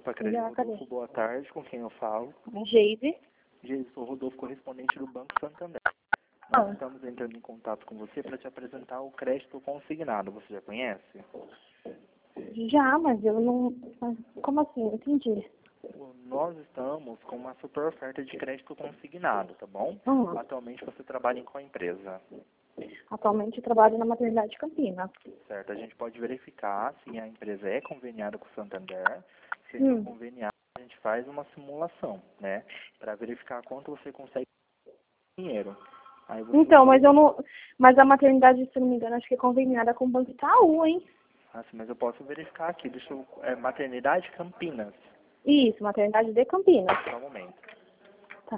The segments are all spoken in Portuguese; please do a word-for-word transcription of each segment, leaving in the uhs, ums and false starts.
Opa, Crédito Já, cadê? Rodolfo, boa tarde, com quem eu falo? Geise. Geise, sou Rodolfo, correspondente do Banco Santander. Ah. Nós estamos entrando em contato com você para te apresentar o crédito consignado, você já conhece? Já, mas eu não... Como assim? Não entendi. Nós estamos com uma super oferta de crédito consignado, tá bom? Uhum. Atualmente você trabalha em qual empresa? Atualmente eu trabalho na maternidade de Campinas. Certo, a gente pode verificar se a empresa é conveniada com o Santander. Se Hum. for conveniada, a gente faz uma simulação, né? Para verificar quanto você consegue dinheiro. Aí você... Então, mas eu não... Mas a maternidade, se não me engano, acho que é conveniada com o Banco Itaú, hein? Ah, sim, mas eu posso verificar aqui. Deixa eu... É Maternidade Campinas. Isso, maternidade de Campinas. Só um momento. Tá.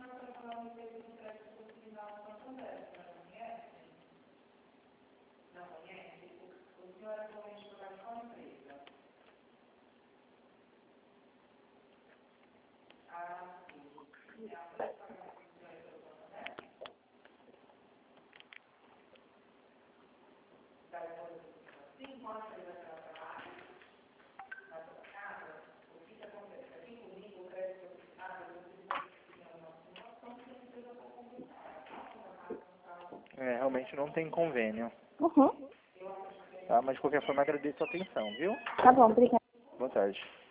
É, realmente não tem convênio. Uhum. Tá? Mas de qualquer forma agradeço a atenção, viu? Tá bom, obrigada. Boa tarde.